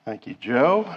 Thank you, Joe.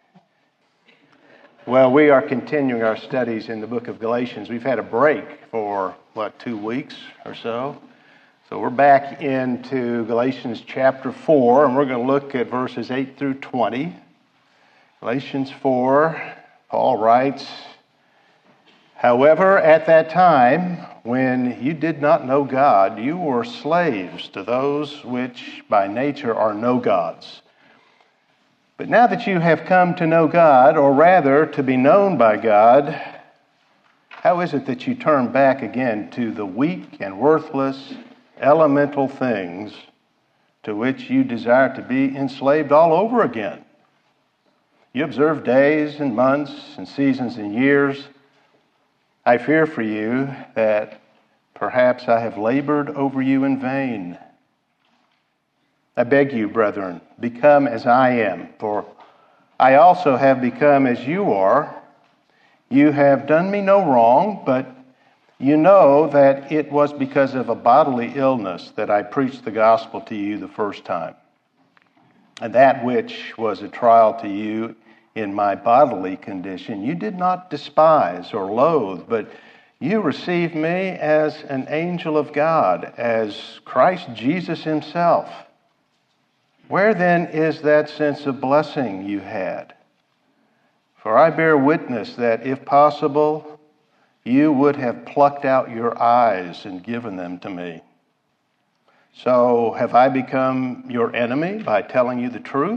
Well, we are continuing our studies in the book of Galatians. We've had a break for, 2 weeks or so. So we're back into Galatians chapter 4, and we're going to look at verses 8 through 20. Galatians 4, Paul writes, "However, at that time, when you did not know God, you were slaves to those which by nature are no gods. But now that you have come to know God, or rather to be known by God, how is it that you turn back again to the weak and worthless elemental things to which you desire to be enslaved all over again? You observe days and months and seasons and years. I fear for you that perhaps I have labored over you in vain. I beg you, brethren, become as I am, for I also have become as you are. You have done me no wrong, but you know that it was because of a bodily illness that I preached the gospel to you the first time. And that which was a trial to you in my bodily condition, you did not despise or loathe, but you received me as an angel of God, as Christ Jesus himself. Where then is that sense of blessing you had? For I bear witness that, if possible, you would have plucked out your eyes and given them to me. So have I become your enemy by telling you the truth?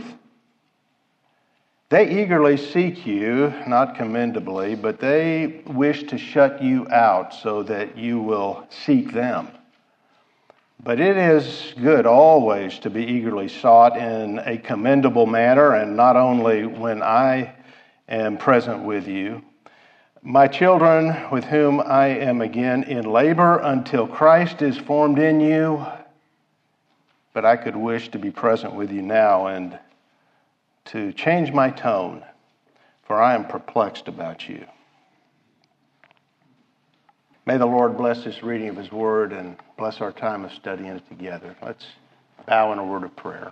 They eagerly seek you, not commendably, but they wish to shut you out so that you will seek them. But it is good always to be eagerly sought in a commendable manner, and not only when I am present with you. My children, with whom I am again in labor until Christ is formed in you, but I could wish to be present with you now and to change my tone, for I am perplexed about you." May the Lord bless this reading of his word and bless our time of studying it together. Let's bow in a word of prayer.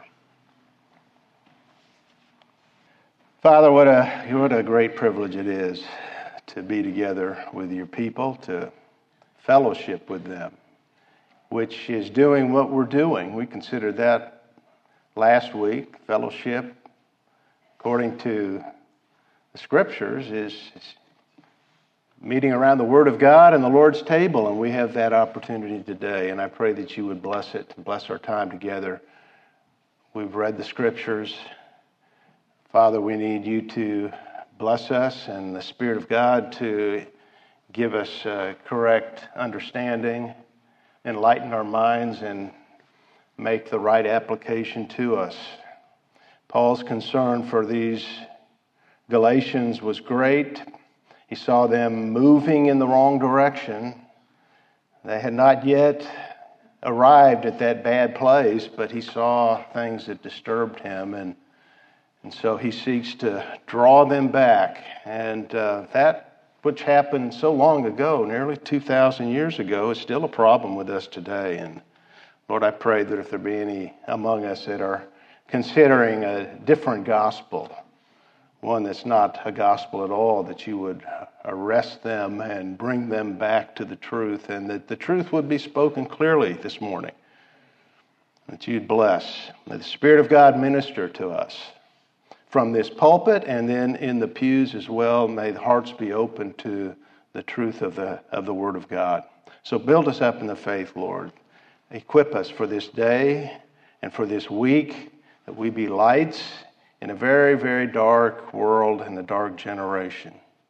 Father, what a great privilege it is to be together with your people, to fellowship with them, which is doing what we're doing. We considered that last week. Fellowship, according to the scriptures, is meeting around the Word of God and the Lord's table, and we have that opportunity today, and I pray that you would bless it and bless our time together. We've read the Scriptures. Father, we need you to bless us and the Spirit of God to give us correct understanding, enlighten our minds, and make the right application to us. Paul's concern for these Galatians was great. He saw them moving in the wrong direction. They had not yet arrived at that bad place, but he saw things that disturbed him, and so he seeks to draw them back. And that which happened so long ago, nearly 2,000 years ago, is still a problem with us today. And Lord, I pray that if there be any among us that are considering a different gospel, one that's not a gospel at all, that you would arrest them and bring them back to the truth, and that the truth would be spoken clearly this morning, that you'd bless. May the Spirit of God minister to us from this pulpit and then in the pews as well. May the hearts be open to the truth of the Word of God. So build us up in the faith, Lord. Equip us for this day and for this week, that we be lights in a very, very dark world and a dark generation.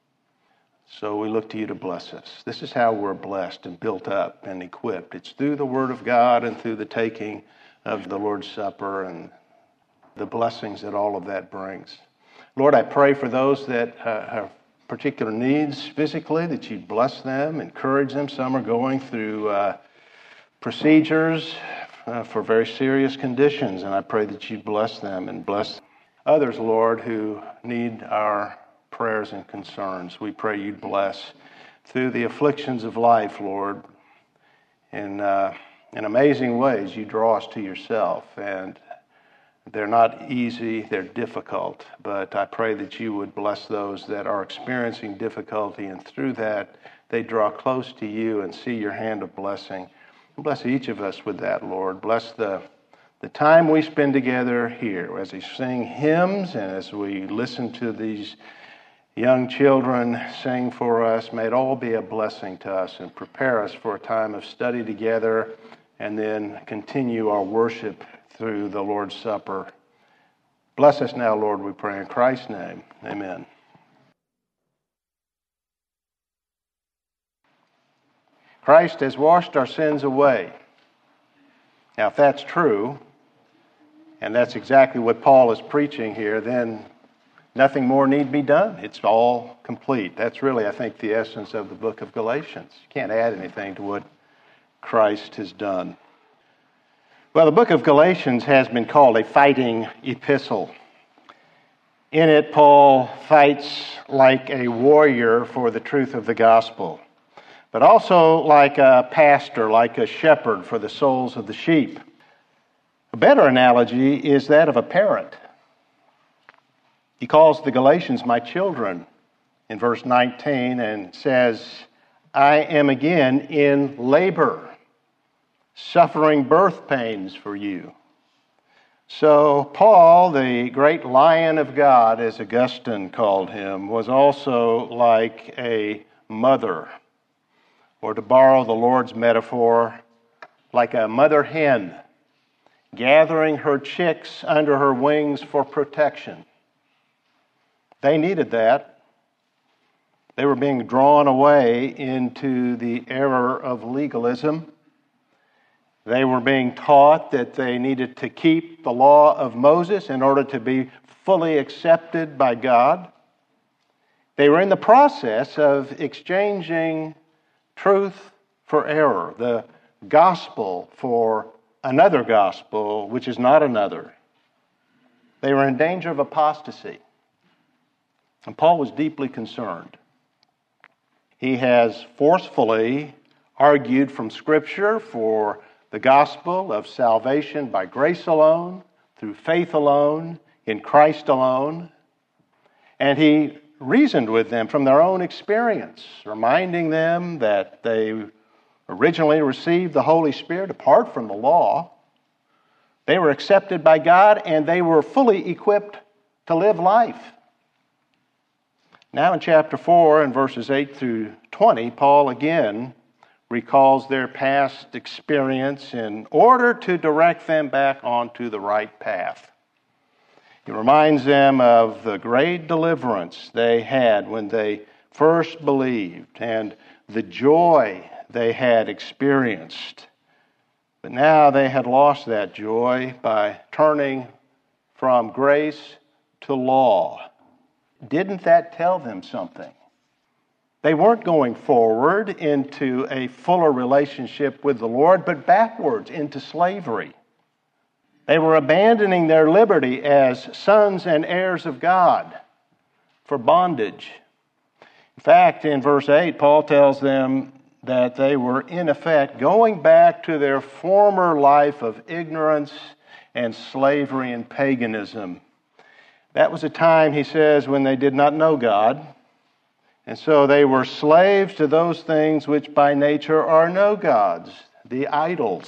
So we look to you to bless us. This is how we're blessed and built up and equipped. It's through the Word of God and through the taking of the Lord's Supper and the blessings that all of that brings. Lord, I pray for those that have particular needs physically, that you'd bless them, encourage them. Some are going through procedures for very serious conditions, and I pray that you'd bless them and bless others, Lord, who need our prayers and concerns. We pray you'd bless through the afflictions of life, Lord. In amazing ways, you draw us to yourself, and They're not easy, they're difficult, but I pray that you would bless those that are experiencing difficulty, and through that they draw close to you and see your hand of blessing. Bless each of us with that, Lord. Bless the time we spend together here as we sing hymns and as we listen to these young children sing for us. May it all be a blessing to us and prepare us for a time of study together and then continue our worship through the Lord's Supper. Bless us now, Lord, we pray in Christ's name. Amen. Christ has washed our sins away. Now, if that's true, and that's exactly what Paul is preaching here, then nothing more need be done. It's all complete. That's really, I think, the essence of the book of Galatians. You can't add anything to what Christ has done. Well, the book of Galatians has been called a fighting epistle. In it, Paul fights like a warrior for the truth of the gospel, but also like a pastor, like a shepherd for the souls of the sheep. A better analogy is that of a parent. He calls the Galatians my children in verse 19 and says, I am again in labor, suffering birth pains for you. So Paul, the great lion of God, as Augustine called him, was also like a mother, or to borrow the Lord's metaphor, like a mother hen, gathering her chicks under her wings for protection. They needed that. They were being drawn away into the error of legalism. They were being taught that they needed to keep the law of Moses in order to be fully accepted by God. They were in the process of exchanging truth for error, the gospel for another gospel, which is not another. They were in danger of apostasy. And Paul was deeply concerned. He has forcefully argued from Scripture for the gospel of salvation by grace alone, through faith alone, in Christ alone. And he reasoned with them from their own experience, reminding them that they originally received the Holy Spirit apart from the law. They were accepted by God, and they were fully equipped to live life. Now in chapter 4 and verses 8 through 20, Paul again recalls their past experience in order to direct them back onto the right path. He reminds them of the great deliverance they had when they first believed and the joy they had experienced. But now they had lost that joy by turning from grace to law. Didn't that tell them something? They weren't going forward into a fuller relationship with the Lord, but backwards into slavery. They were abandoning their liberty as sons and heirs of God for bondage. In fact, in verse 8, Paul tells them that they were, in effect, going back to their former life of ignorance and slavery and paganism. That was a time, he says, when they did not know God. And so they were slaves to those things which by nature are no gods, the idols.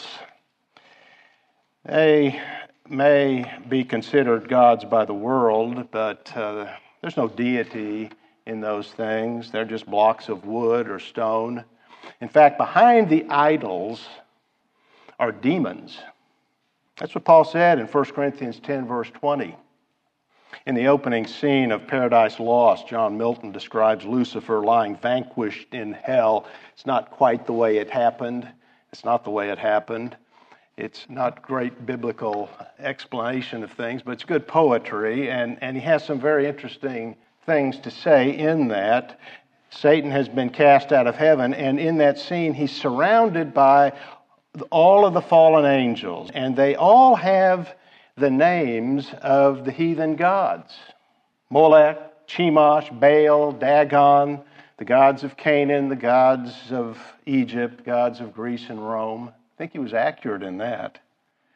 They may be considered gods by the world, but there's no deity in those things. They're just blocks of wood or stone. In fact, behind the idols are demons. That's what Paul said in 1 Corinthians 10, verse 20. In the opening scene of Paradise Lost, John Milton describes Lucifer lying vanquished in hell. It's not quite the way it happened. It's not the way it happened. It's not great biblical explanation of things, but it's good poetry, and he has some very interesting things to say in that. Satan has been cast out of heaven, and in that scene he's surrounded by all of the fallen angels, and they all have the names of the heathen gods. Molech, Chemosh, Baal, Dagon, the gods of Canaan, the gods of Egypt, gods of Greece and Rome. I think he was accurate in that.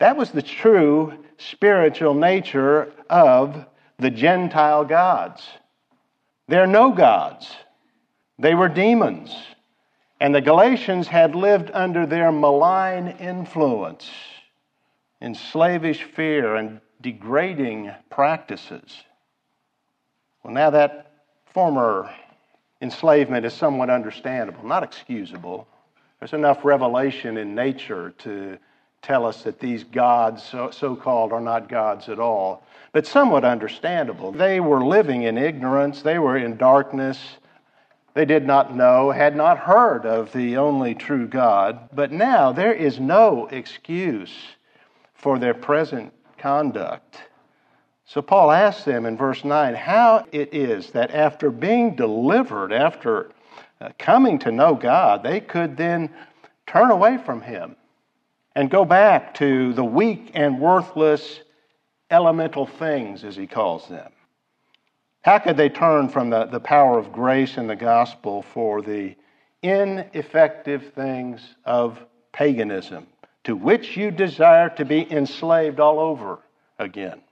That was the true spiritual nature of the Gentile gods. They're no gods. They were demons. And the Galatians had lived under their malign influence in slavish fear and degrading practices. Well, now that former enslavement is somewhat understandable, not excusable. There's enough revelation in nature to tell us that these gods, so-called, are not gods at all, but somewhat understandable. They were living in ignorance. They were in darkness. They did not know, had not heard of the only true God. But now there is no excuse for their present conduct. So Paul asks them in verse 9 how it is that after being delivered, after coming to know God, they could then turn away from Him and go back to the weak and worthless elemental things, as he calls them. How could they turn from the power of grace in the gospel for the ineffective things of paganism, to which you desire to be enslaved all over again?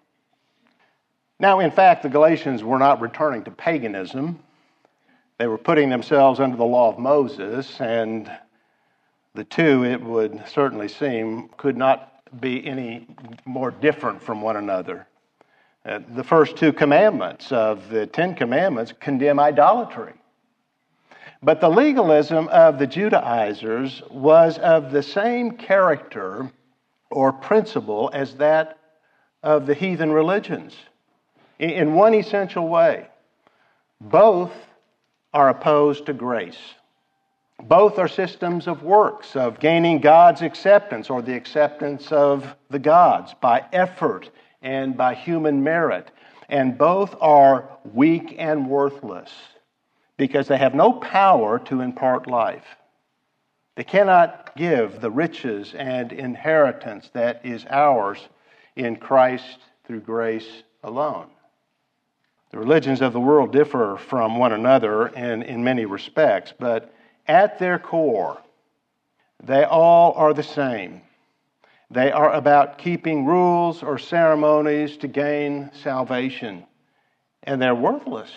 Now, in fact, the Galatians were not returning to paganism. They were putting themselves under the law of Moses, and the two, it would certainly seem, could not be any more different from one another. The first two commandments of the Ten Commandments condemn idolatry. But the legalism of the Judaizers was of the same character or principle as that of the heathen religions. In one essential way, both are opposed to grace. Both are systems of works, of gaining God's acceptance or the acceptance of the gods by effort and by human merit. And both are weak and worthless because they have no power to impart life. They cannot give the riches and inheritance that is ours in Christ through grace alone. The religions of the world differ from one another in many respects, but at their core, they all are the same. They are about keeping rules or ceremonies to gain salvation, and they're worthless.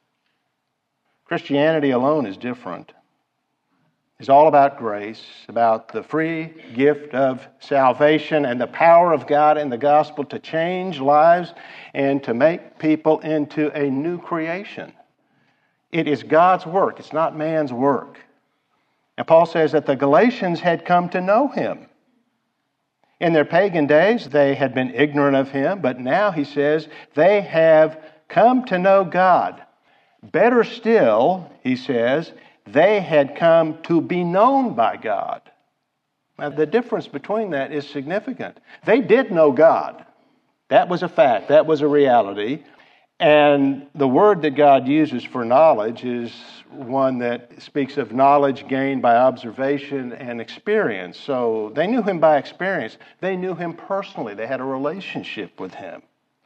Christianity alone is different. It's all about grace, about the free gift of salvation and the power of God in the gospel to change lives and to make people into a new creation. It is God's work. It's not man's work. And Paul says that the Galatians had come to know Him. In their pagan days, they had been ignorant of Him, but now, he says, they have come to know God. Better still, he says, they had come to be known by God. Now, the difference between that is significant. They did know God. That was a fact. That was a reality. And the word that God uses for knowledge is one that speaks of knowledge gained by observation and experience. So they knew Him by experience. They knew Him personally. They had a relationship with Him.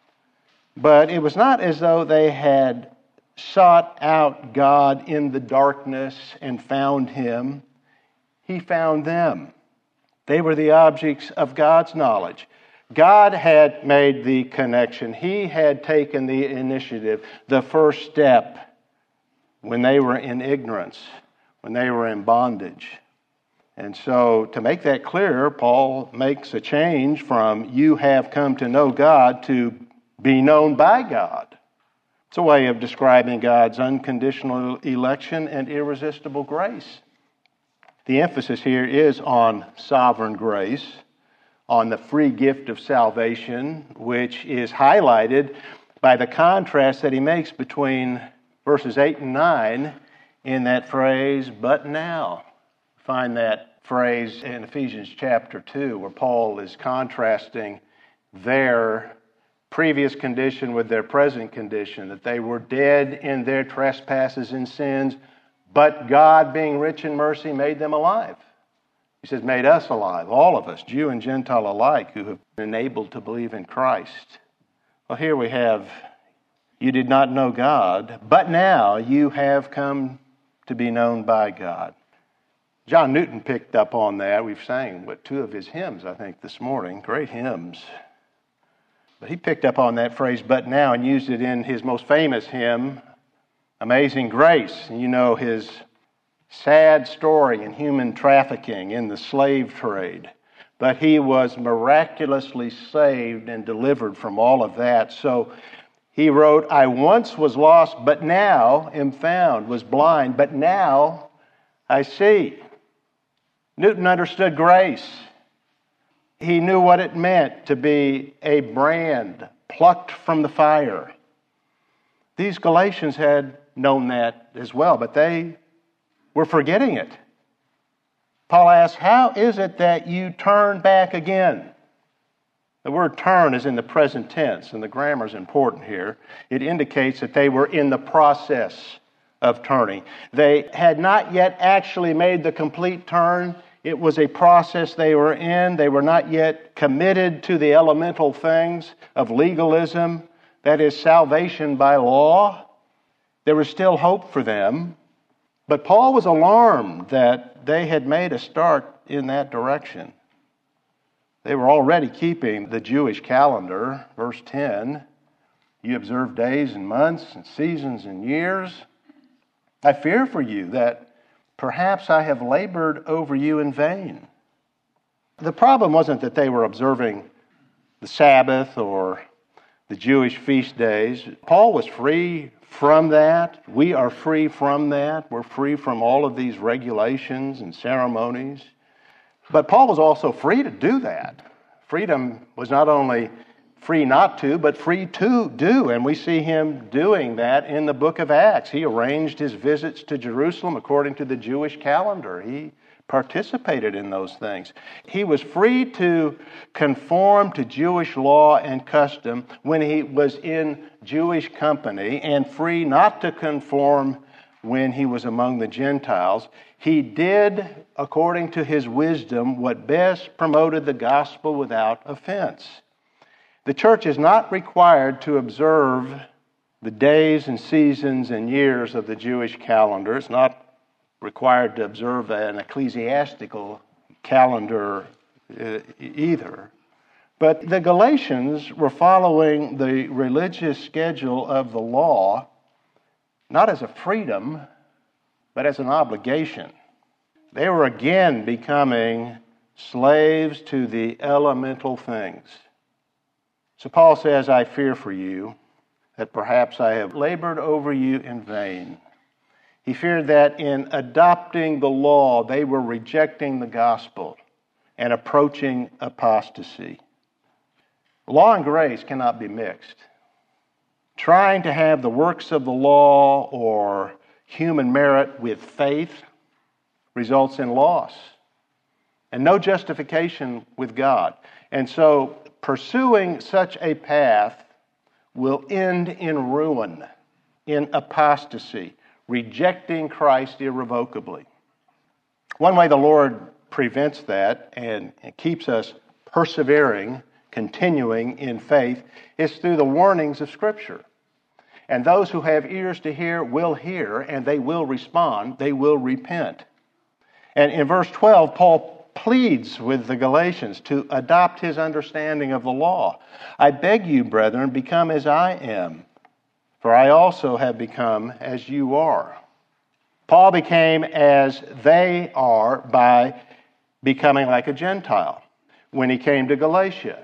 But it was not as though they had sought out God in the darkness and found Him. He found them. They were the objects of God's knowledge. God had made the connection. He had taken the initiative, the first step when they were in ignorance, when they were in bondage. And so to make that clear, Paul makes a change from you have come to know God to be known by God. It's a way of describing God's unconditional election and irresistible grace. The emphasis here is on sovereign grace, on the free gift of salvation, which is highlighted by the contrast that he makes between verses 8 and 9 in that phrase, but now. Find that phrase in Ephesians chapter 2, where Paul is contrasting their previous condition with their present condition, that they were dead in their trespasses and sins, but God, being rich in mercy, made them alive. He says, made us alive, all of us, Jew and Gentile alike, who have been enabled to believe in Christ. Well, here we have, you did not know God, but now you have come to be known by God. John Newton picked up on that. We've sang, two of his hymns, I think, this morning. Great hymns. But he picked up on that phrase, but now, and used it in his most famous hymn, Amazing Grace. And you know his sad story in human trafficking in the slave trade. But he was miraculously saved and delivered from all of that. So he wrote, I once was lost, but now am found, was blind, but now I see. Newton understood grace. He knew what it meant to be a brand plucked from the fire. These Galatians had known that as well, but they were forgetting it. Paul asks, how is it that you turn back again? The word turn is in the present tense, and the grammar is important here. It indicates that they were in the process of turning. They had not yet actually made the complete turn. It was a process they were in. They were not yet committed to the elemental things of legalism, that is, salvation by law. There was still hope for them. But Paul was alarmed that they had made a start in that direction. They were already keeping the Jewish calendar. Verse 10, you observe days and months and seasons and years. I fear for you that perhaps I have labored over you in vain. The problem wasn't that they were observing the Sabbath or the Jewish feast days. Paul was free from that. We are free from that. We're free from all of these regulations and ceremonies. But Paul was also free to do that. Freedom was not only free not to, but free to do. And we see him doing that in the book of Acts. He arranged his visits to Jerusalem according to the Jewish calendar. He participated in those things. He was free to conform to Jewish law and custom when he was in Jewish company, and free not to conform when he was among the Gentiles. He did, according to his wisdom, what best promoted the gospel without offense. The church is not required to observe the days and seasons and years of the Jewish calendar. It's not required to observe an ecclesiastical calendar either. But the Galatians were following the religious schedule of the law, not as a freedom, but as an obligation. They were again becoming slaves to the elemental things. So Paul says, I fear for you that perhaps I have labored over you in vain. He feared that in adopting the law, they were rejecting the gospel and approaching apostasy. Law and grace cannot be mixed. Trying to have the works of the law or human merit with faith results in loss and no justification with God. And so pursuing such a path will end in ruin, in apostasy, rejecting Christ irrevocably. One way the Lord prevents that and keeps us persevering, continuing in faith, is through the warnings of Scripture. And those who have ears to hear will hear, and they will respond, they will repent. And in verse 12, Paul pleads with the Galatians to adopt his understanding of the law. I beg you, brethren, become as I am, for I also have become as you are. Paul became as they are by becoming like a Gentile when he came to Galatia.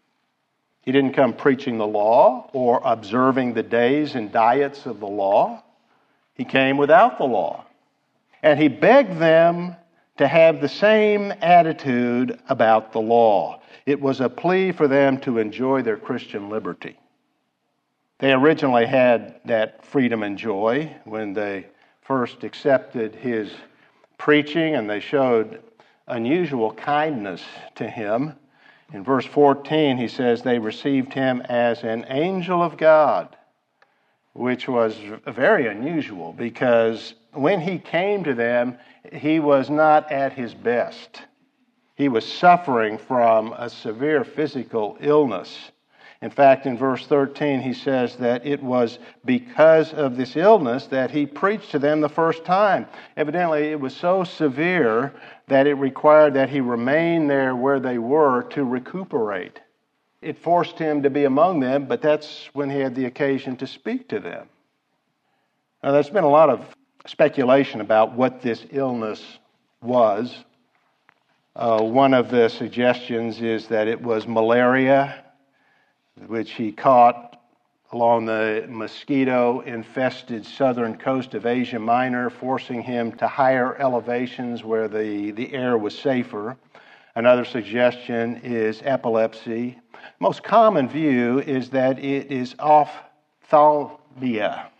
He didn't come preaching the law or observing the days and diets of the law. He came without the law. And he begged them to have the same attitude about the law. It was a plea for them to enjoy their Christian liberty. They originally had that freedom and joy when they first accepted his preaching, and they showed unusual kindness to him. In verse 14, he says they received him as an angel of God, which was very unusual because when he came to them, he was not at his best. He was suffering from a severe physical illness. In fact, in verse 13, he says that it was because of this illness that he preached to them the first time. Evidently, it was so severe that it required that he remain there where they were to recuperate. It forced him to be among them, but that's when he had the occasion to speak to them. Now, there's been a lot of speculation about what this illness was. One of the suggestions is that it was malaria, which he caught along the mosquito-infested southern coast of Asia Minor, forcing him to higher elevations where the air was safer. Another suggestion is epilepsy. Most common view is that it is ophthalmia,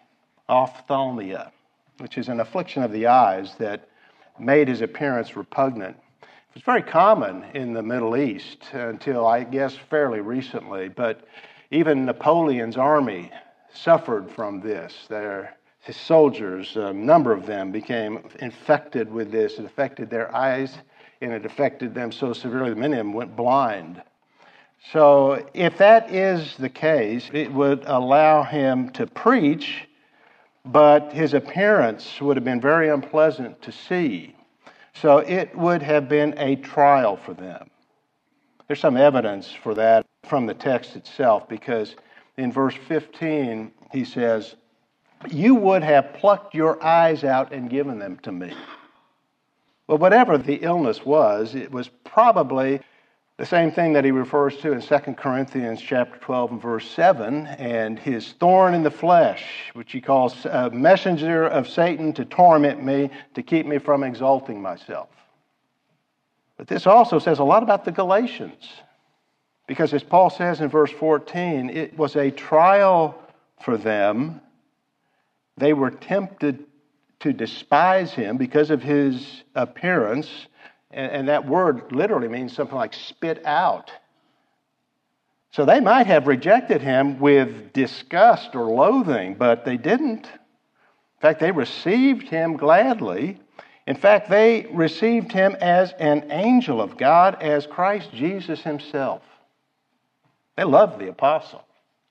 which is an affliction of the eyes that made his appearance repugnant. It was very common in the Middle East until, I guess, fairly recently, but even Napoleon's army suffered from this. His soldiers, a number of them, became infected with this. It affected their eyes, and it affected them so severely that many of them went blind. So if that is the case, it would allow him to preach, but his appearance would have been very unpleasant to see. So it would have been a trial for them. There's some evidence for that from the text itself, because in verse 15 he says, "You would have plucked your eyes out and given them to me." Well, whatever the illness was, it was probably the same thing that he refers to in 2 Corinthians chapter 12 and verse 7, and his thorn in the flesh, which he calls a messenger of Satan to torment me, to keep me from exalting myself. But this also says a lot about the Galatians, because as Paul says in verse 14, it was a trial for them. They were tempted to despise him because of his appearance. And that word literally means something like spit out. So they might have rejected him with disgust or loathing, but they didn't. In fact, they received him gladly. In fact, they received him as an angel of God, as Christ Jesus himself. They loved the apostle.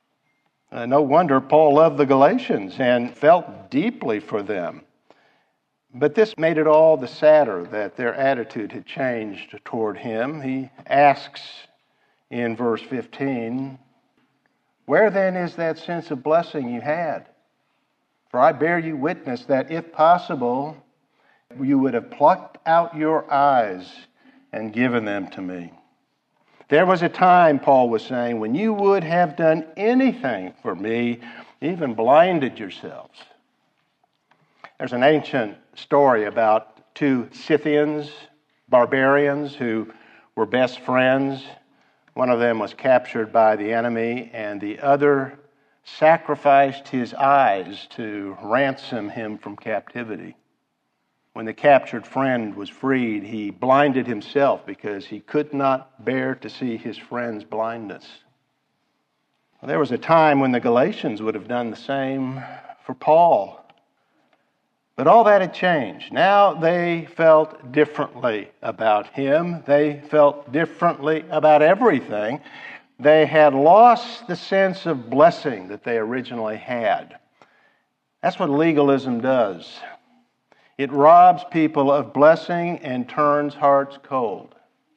No wonder Paul loved the Galatians and felt deeply for them. But this made it all the sadder that their attitude had changed toward him. He asks in verse 15, "Where then is that sense of blessing you had? For I bear you witness that if possible, you would have plucked out your eyes and given them to me." There was a time, Paul was saying, when you would have done anything for me, even blinded yourselves. There's an ancient story about two Scythians, barbarians, who were best friends. One of them was captured by the enemy, and the other sacrificed his eyes to ransom him from captivity. When the captured friend was freed, he blinded himself because he could not bear to see his friend's blindness. Well, there was a time when the Galatians would have done the same for Paul. But all that had changed. Now they felt differently about him. They felt differently about everything. They had lost the sense of blessing that they originally had. That's what legalism does. It robs people of blessing and turns hearts cold.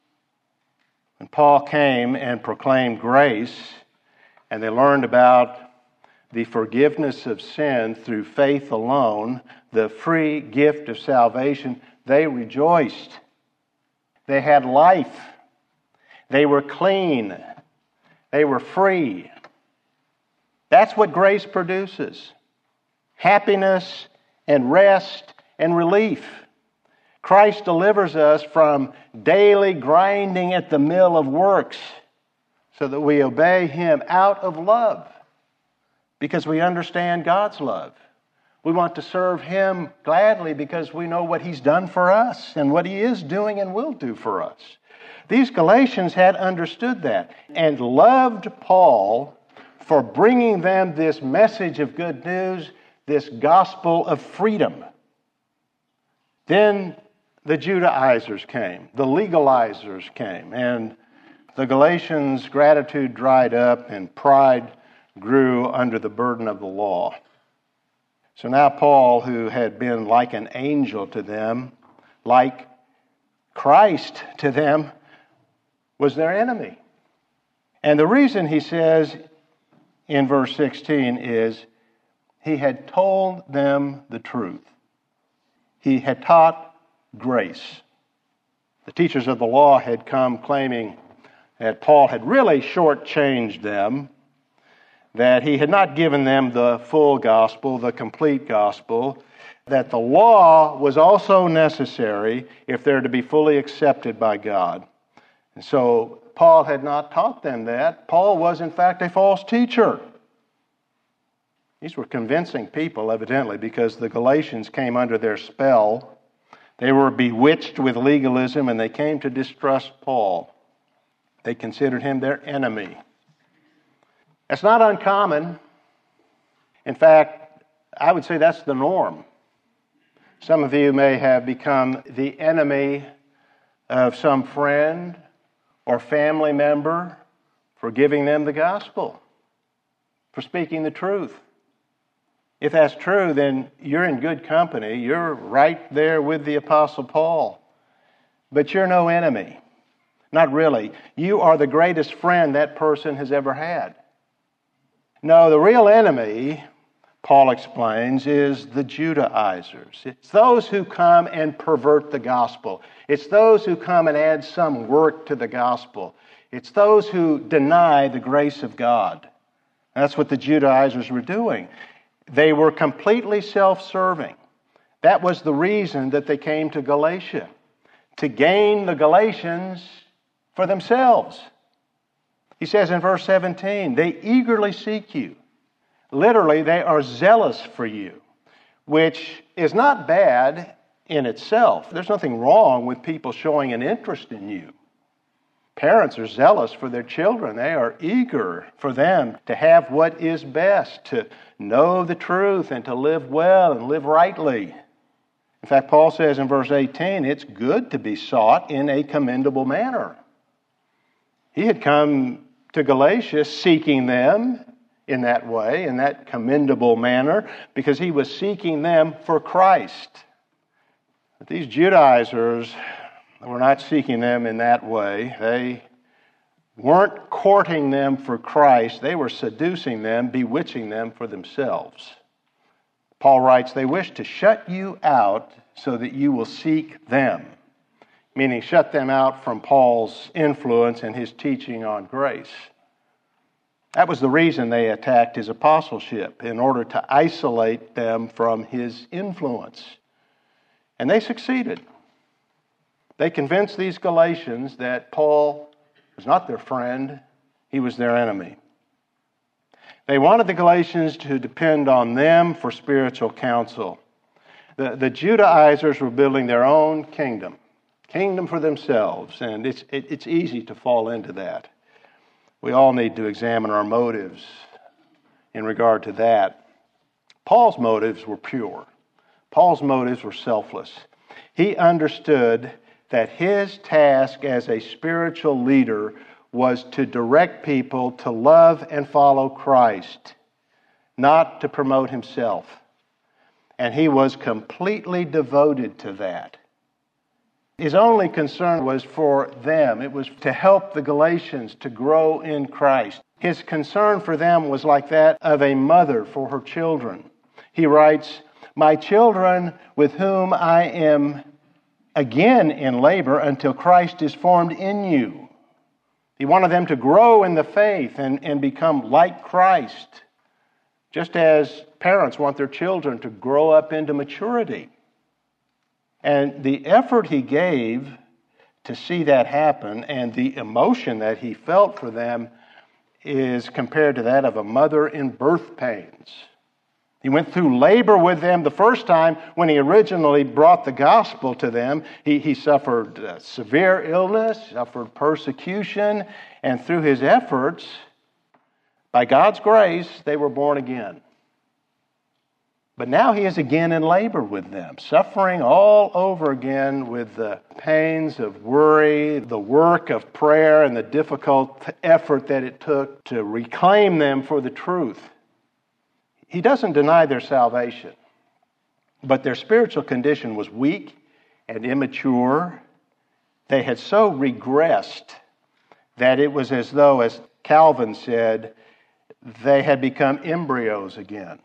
When Paul came and proclaimed grace, and they learned about the forgiveness of sin through faith alone, the free gift of salvation, they rejoiced. They had life. They were clean. They were free. That's what grace produces. Happiness and rest and relief. Christ delivers us from daily grinding at the mill of works so that we obey him out of love because we understand God's love. We want to serve him gladly because we know what he's done for us and what he is doing and will do for us. These Galatians had understood that and loved Paul for bringing them this message of good news, this gospel of freedom. Then the Judaizers came, the legalizers came, and the Galatians' gratitude dried up and pride grew under the burden of the law. So now Paul, who had been like an angel to them, like Christ to them, was their enemy. And the reason, he says in verse 16, is he had told them the truth. He had taught grace. The teachers of the law had come claiming that Paul had really shortchanged them, that he had not given them the full gospel, the complete gospel, that the law was also necessary if they're to be fully accepted by God. And so Paul had not taught them that. Paul was, in fact, a false teacher. These were convincing people, evidently, because the Galatians came under their spell. They were bewitched with legalism, and they came to distrust Paul. They considered him their enemy. That's not uncommon. In fact, I would say that's the norm. Some of you may have become the enemy of some friend or family member for giving them the gospel, for speaking the truth. If that's true, then you're in good company. You're right there with the Apostle Paul. But you're no enemy. Not really. You are the greatest friend that person has ever had. No, the real enemy, Paul explains, is the Judaizers. It's those who come and pervert the gospel. It's those who come and add some work to the gospel. It's those who deny the grace of God. That's what the Judaizers were doing. They were completely self-serving. That was the reason that they came to Galatia, to gain the Galatians for themselves. He says in verse 17, they eagerly seek you. Literally, they are zealous for you, which is not bad in itself. There's nothing wrong with people showing an interest in you. Parents are zealous for their children. They are eager for them to have what is best, to know the truth and to live well and live rightly. In fact, Paul says in verse 18, it's good to be sought in a commendable manner. He had come to Galatia seeking them in that way, in that commendable manner, because he was seeking them for Christ. But these Judaizers were not seeking them in that way. They weren't courting them for Christ. They were seducing them, bewitching them for themselves. Paul writes, they wish to shut you out so that you will seek them, meaning shut them out from Paul's influence and his teaching on grace. That was the reason they attacked his apostleship, in order to isolate them from his influence. And they succeeded. They convinced these Galatians that Paul was not their friend, he was their enemy. They wanted the Galatians to depend on them for spiritual counsel. The Judaizers were building their own kingdom for themselves, and it's easy to fall into that. We all need to examine our motives in regard to that. Paul's motives were pure. Paul's motives were selfless. He understood that his task as a spiritual leader was to direct people to love and follow Christ, not to promote himself. And he was completely devoted to that. His only concern was for them. It was to help the Galatians to grow in Christ. His concern for them was like that of a mother for her children. He writes, my children with whom I am again in labor until Christ is formed in you. He wanted them to grow in the faith and become like Christ, just as parents want their children to grow up into maturity. And the effort he gave to see that happen and the emotion that he felt for them is compared to that of a mother in birth pains. He went through labor with them the first time when he originally brought the gospel to them. He suffered severe illness, suffered persecution, and through his efforts, by God's grace, they were born again. But now he is again in labor with them, suffering all over again with the pains of worry, the work of prayer, and the difficult effort that it took to reclaim them for the truth. He doesn't deny their salvation, but their spiritual condition was weak and immature. They had so regressed that it was as though, as Calvin said, they had become embryos again.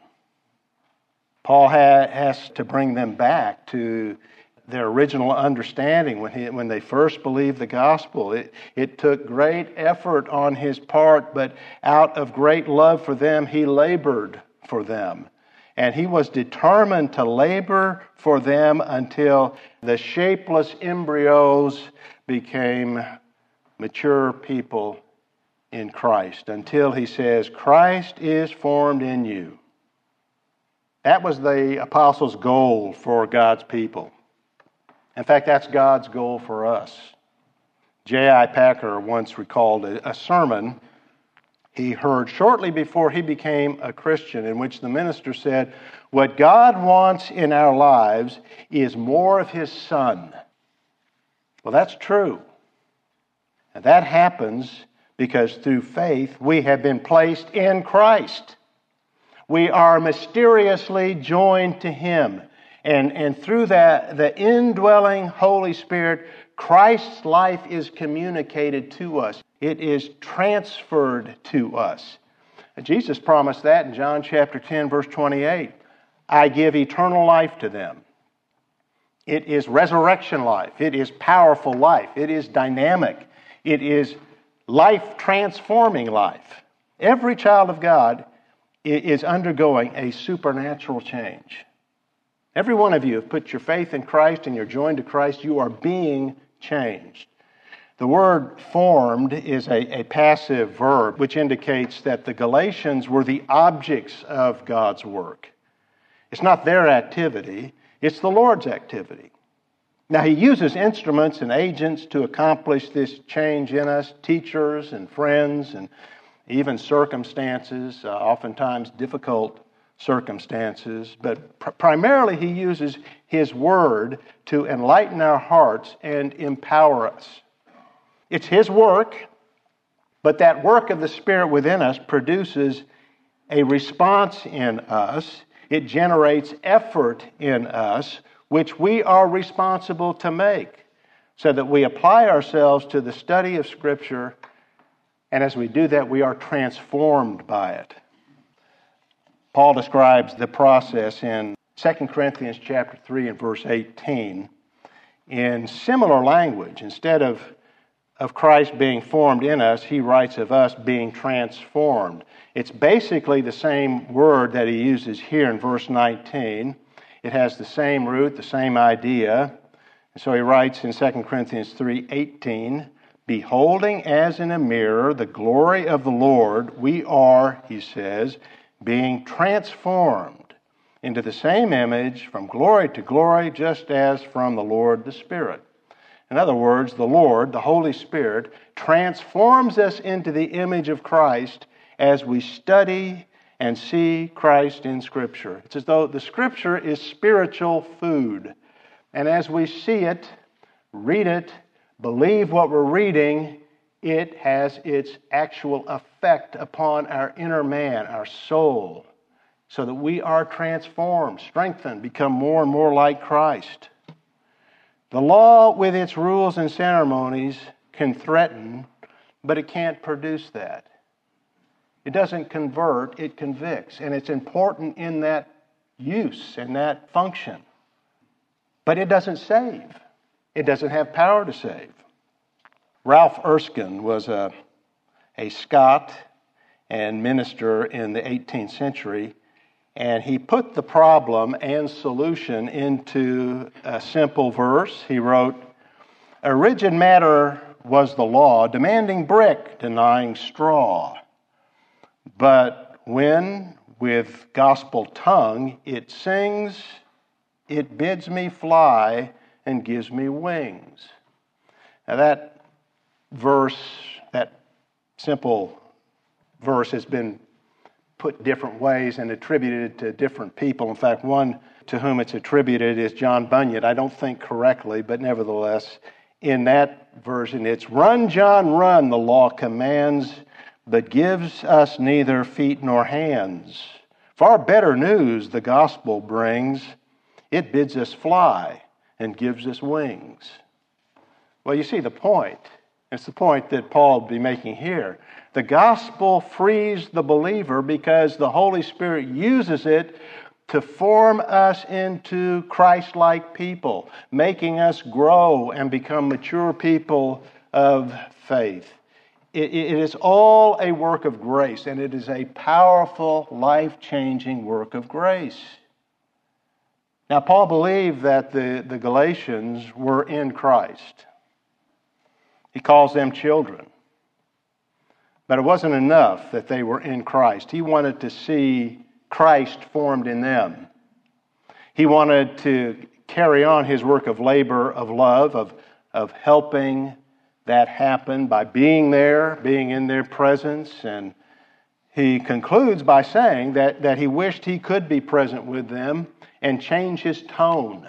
Paul has to bring them back to their original understanding when they first believed the gospel. It took great effort on his part, but out of great love for them, he labored for them. And he was determined to labor for them until the shapeless embryos became mature people in Christ, until he says, Christ is formed in you. That was the apostles' goal for God's people. In fact, that's God's goal for us. J.I. Packer once recalled a sermon he heard shortly before he became a Christian, in which the minister said, what God wants in our lives is more of His Son. Well, that's true. And that happens because through faith we have been placed in Christ. We are mysteriously joined to Him. And through that, the indwelling Holy Spirit, Christ's life is communicated to us. It is transferred to us. Jesus promised that in John chapter 10, verse 28. I give eternal life to them. It is resurrection life. It is powerful life. It is dynamic. It is life-transforming life. Every child of God is undergoing a supernatural change. Every one of you have put your faith in Christ and you're joined to Christ. You are being changed. The word formed is a passive verb, which indicates that the Galatians were the objects of God's work. It's not their activity, it's the Lord's activity. Now, He uses instruments and agents to accomplish this change in us, teachers and friends and even circumstances, oftentimes difficult circumstances. But primarily He uses His Word to enlighten our hearts and empower us. It's His work, but that work of the Spirit within us produces a response in us. It generates effort in us, which we are responsible to make, so that we apply ourselves to the study of Scripture, and as we do that, we are transformed by it. Paul describes the process in 2 Corinthians chapter 3 and verse 18 in similar language. Instead of Christ being formed in us, he writes of us being transformed. It's basically the same word that he uses here in verse 19. It has the same root, the same idea. And so he writes in 2 Corinthians 3:18, beholding as in a mirror the glory of the Lord, we are, he says, being transformed into the same image from glory to glory, just as from the Lord the Spirit. In other words, the Lord, the Holy Spirit, transforms us into the image of Christ as we study and see Christ in Scripture. It's as though the Scripture is spiritual food. And as we see it, read it, believe what we're reading, it has its actual effect upon our inner man, our soul, so that we are transformed, strengthened, become more and more like Christ. The law, with its rules and ceremonies, can threaten, but it can't produce that. It doesn't convert, it convicts. And it's important in that use and that function. But it doesn't save. It doesn't have power to save. Ralph Erskine was a Scot and minister in the 18th century, and he put the problem and solution into a simple verse. He wrote, a rigid matter was the law, demanding brick, denying straw. But when, with gospel tongue, it sings, it bids me fly and gives me wings. Now that verse, that simple verse has been put different ways and attributed to different people. In fact, one to whom it's attributed is John Bunyan. I don't think correctly, but nevertheless, in that version, it's "Run, John, run, the law commands, but gives us neither feet nor hands. Far better news the gospel brings. It bids us fly and gives us wings." Well, you see the point. It's the point that Paul would be making here. The gospel frees the believer because the Holy Spirit uses it to form us into Christ-like people, making us grow and become mature people of faith. It is all a work of grace, and it is a powerful, life-changing work of grace. Now, Paul believed that the Galatians were in Christ. He calls them children. But it wasn't enough that they were in Christ. He wanted to see Christ formed in them. He wanted to carry on his work of labor, of love, of helping that happen by being there, being in their presence. And he concludes by saying that he wished he could be present with them and change his tone.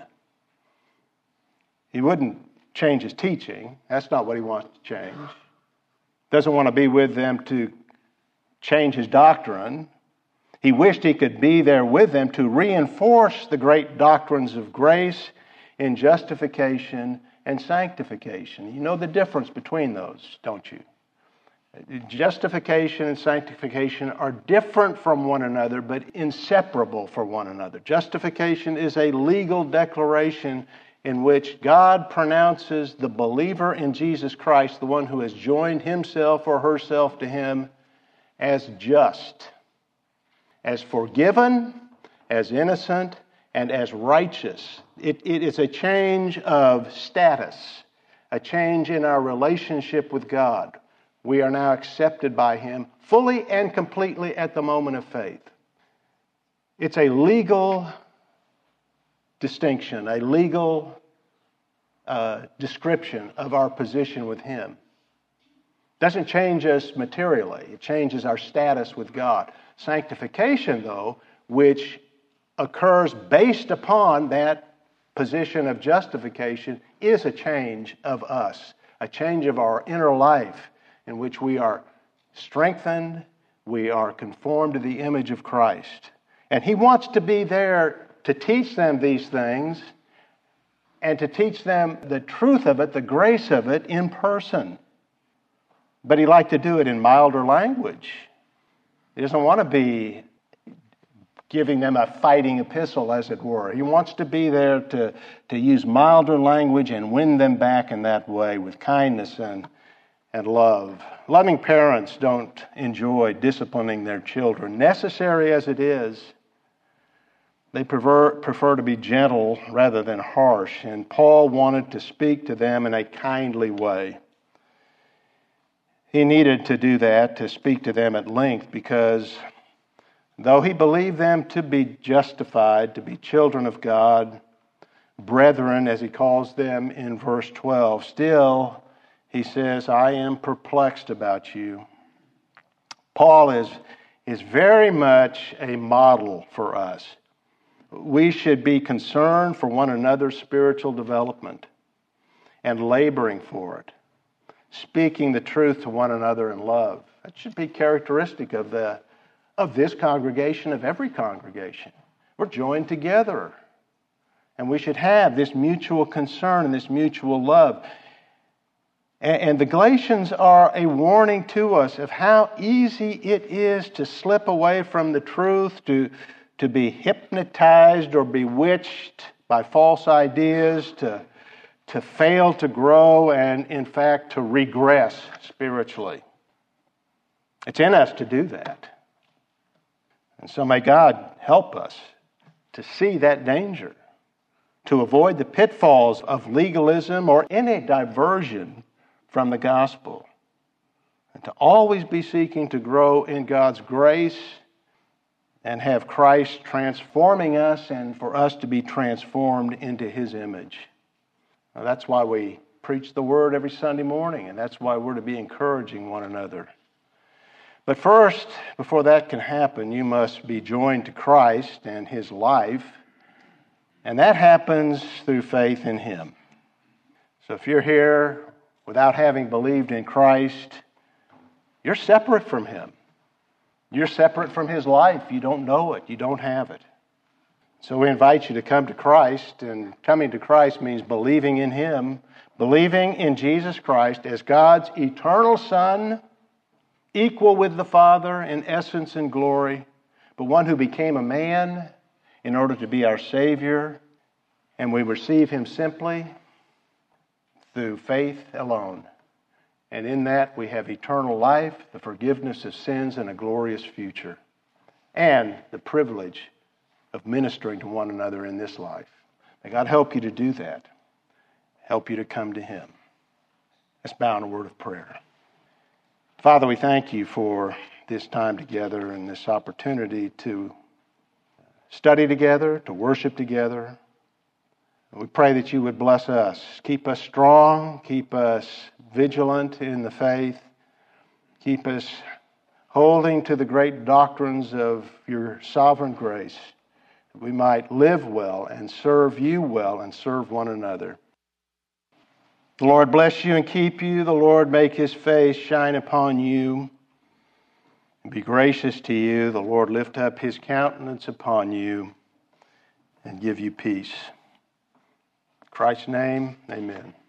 He wouldn't change his teaching. That's not what he wants to change. Doesn't want to be with them to change his doctrine. He wished he could be there with them to reinforce the great doctrines of grace in justification and sanctification. You know the difference between those, don't you? Justification and sanctification are different from one another, but inseparable from one another. Justification is a legal declaration in which God pronounces the believer in Jesus Christ, the one who has joined himself or herself to him, as just, as forgiven, as innocent, and as righteous. It is a change of status, a change in our relationship with God. We are now accepted by him fully and completely at the moment of faith. It's a legal distinction, a legal description of our position with him. Doesn't change us materially. It changes our status with God. Sanctification, though, which occurs based upon that position of justification, is a change of us, a change of our inner life in which we are strengthened, we are conformed to the image of Christ. And he wants to be there to teach them these things and to teach them the truth of it, the grace of it in person. But he liked to do it in milder language. He doesn't want to be giving them a fighting epistle, as it were. He wants to be there to use milder language and win them back in that way with kindness and love. Loving parents don't enjoy disciplining their children, necessary as it is. They prefer to be gentle rather than harsh, and Paul wanted to speak to them in a kindly way. He needed to do that, to speak to them at length, because though he believed them to be justified, to be children of God, brethren, as he calls them in verse 12, still he says, "I am perplexed about you." Paul is very much a model for us. We should be concerned for one another's spiritual development and laboring for it, speaking the truth to one another in love. That should be characteristic of this congregation, of every congregation. We're joined together, and we should have this mutual concern and this mutual love. And the Galatians are a warning to us of how easy it is to slip away from the truth, to be hypnotized or bewitched by false ideas, to fail to grow, and in fact to regress spiritually. It's in us to do that. And so may God help us to see that danger, to avoid the pitfalls of legalism or any diversion from the gospel, and to always be seeking to grow in God's grace and have Christ transforming us and for us to be transformed into his image. Now, that's why we preach the word every Sunday morning, and that's why we're to be encouraging one another. But first, before that can happen, you must be joined to Christ and His life, and that happens through faith in Him. So if you're here without having believed in Christ, you're separate from Him. You're separate from His life. You don't know it. You don't have it. So we invite you to come to Christ, and coming to Christ means believing in Him, believing in Jesus Christ as God's eternal Son, equal with the Father in essence and glory, but one who became a man in order to be our Savior, and we receive Him simply through faith alone. And in that we have eternal life, the forgiveness of sins, and a glorious future, and the privilege of ministering to one another in this life. May God help you to do that. Help you to come to Him. Let's bow in a word of prayer. Father, we thank You for this time together and this opportunity to study together, to worship together. We pray that You would bless us, keep us strong, keep us vigilant in the faith, keep us holding to the great doctrines of Your sovereign grace, that we might live well and serve You well and serve one another. The Lord bless you and keep you. The Lord make His face shine upon you and be gracious to you. The Lord lift up His countenance upon you and give you peace. In Christ's name, amen.